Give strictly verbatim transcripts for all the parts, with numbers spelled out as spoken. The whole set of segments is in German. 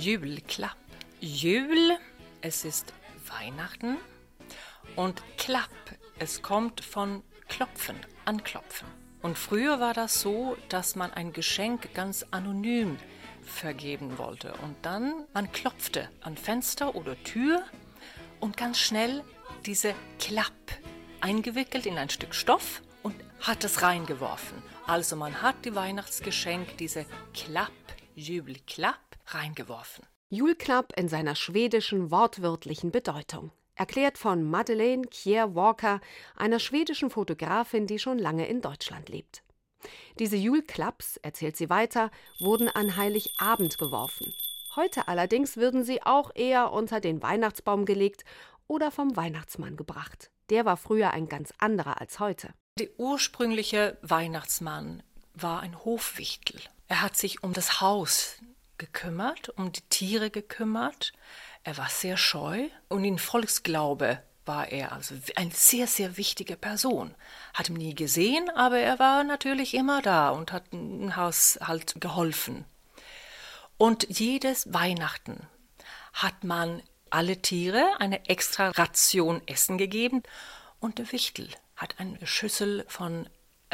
Julklapp. Jul, es ist Weihnachten. Und Klapp, es kommt von Klopfen, anklopfen. Und früher war das so, dass man ein Geschenk ganz anonym vergeben wollte. Und dann, man klopfte an Fenster oder Tür und ganz schnell diese Klapp eingewickelt in ein Stück Stoff und hat es reingeworfen. Also man hat die Weihnachtsgeschenk, diese Klapp, Julklapp, reingeworfen. Julklapp in seiner schwedischen wortwörtlichen Bedeutung. Erklärt von Madeleine Kier Walker, einer schwedischen Fotografin, die schon lange in Deutschland lebt. Diese Julklapps, erzählt sie weiter, wurden an Heiligabend geworfen. Heute allerdings würden sie auch eher unter den Weihnachtsbaum gelegt oder vom Weihnachtsmann gebracht. Der war früher ein ganz anderer als heute. Der ursprüngliche Weihnachtsmann war ein Hofwichtel. Er hat sich um das Haus gekümmert, um die Tiere gekümmert. Er war sehr scheu und in Volksglaube war er also eine sehr, sehr wichtige Person. Hat ihn nie gesehen, aber er war natürlich immer da und hat dem Haushalt geholfen. Und jedes Weihnachten hat man alle Tiere eine extra Ration Essen gegeben und der Wichtel hat eine Schüssel von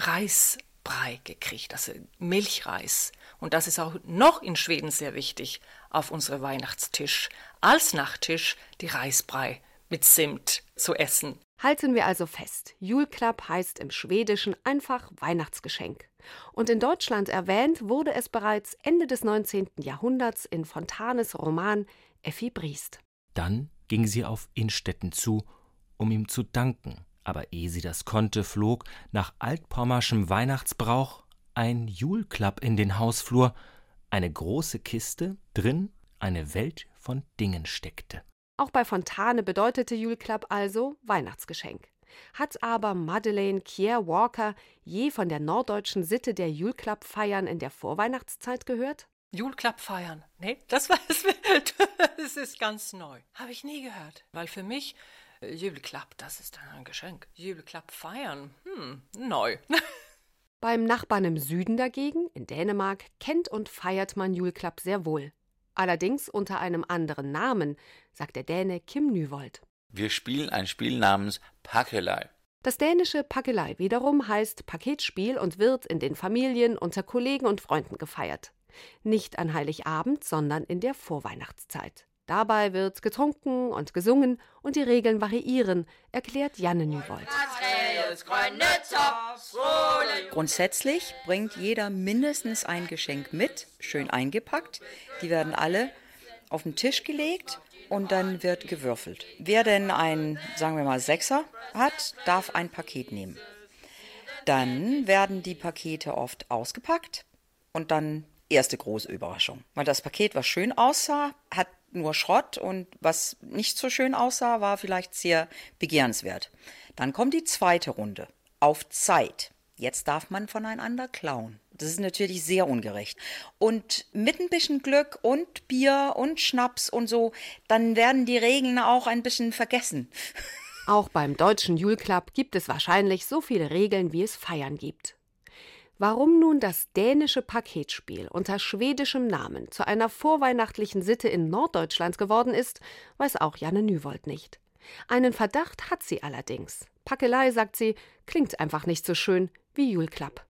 Reisbrei gekriegt, also Milchreis. Und das ist auch noch in Schweden sehr wichtig auf unserem Weihnachtstisch. Als Nachtisch die Reisbrei mit Zimt zu essen. Halten wir also fest, Julklapp heißt im Schwedischen einfach Weihnachtsgeschenk. Und in Deutschland erwähnt wurde es bereits Ende des neunzehnten Jahrhunderts in Fontanes Roman Effi Briest. Dann ging sie auf Innstetten zu, um ihm zu danken. Aber ehe sie das konnte, flog nach altpommerschem Weihnachtsbrauch ein Julklapp in den Hausflur, eine große Kiste, drin eine Welt von Dingen steckte. Auch bei Fontane bedeutete Julklapp also Weihnachtsgeschenk. Hat aber Madeleine Kier Walker je von der norddeutschen Sitte der Julklapp-Feiern in der Vorweihnachtszeit gehört? Julklapp feiern? Nee, das, war, das ist ganz neu. Habe ich nie gehört. Weil für mich, äh, Julklapp, das ist ein Geschenk. Julklapp feiern, hm, neu. Beim Nachbarn im Süden dagegen, in Dänemark, kennt und feiert man Julklapp sehr wohl. Allerdings unter einem anderen Namen, sagt der Däne Kim Nyvold. Wir spielen ein Spiel namens Pakkelei. Das dänische Pakkelei wiederum heißt Paketspiel und wird in den Familien unter Kollegen und Freunden gefeiert. Nicht an Heiligabend, sondern in der Vorweihnachtszeit. Dabei wird getrunken und gesungen und die Regeln variieren, erklärt Janne Nyvold. Grundsätzlich bringt jeder mindestens ein Geschenk mit, schön eingepackt. Die werden alle auf den Tisch gelegt und dann wird gewürfelt. Wer denn ein, sagen wir mal, Sechser hat, darf ein Paket nehmen. Dann werden die Pakete oft ausgepackt und dann erste große Überraschung. Weil das Paket, was schön aussah, hat nur Schrott und was nicht so schön aussah, war vielleicht sehr begehrenswert. Dann kommt die zweite Runde. Auf Zeit. Jetzt darf man voneinander klauen. Das ist natürlich sehr ungerecht. Und mit ein bisschen Glück und Bier und Schnaps und so, dann werden die Regeln auch ein bisschen vergessen. Auch beim deutschen Julklapp gibt es wahrscheinlich so viele Regeln, wie es Feiern gibt. Warum nun das dänische Paketspiel unter schwedischem Namen zu einer vorweihnachtlichen Sitte in Norddeutschland geworden ist, weiß auch Janne Nyvold nicht. Einen Verdacht hat sie allerdings. Pakkelei, sagt sie, klingt einfach nicht so schön wie Julklapp.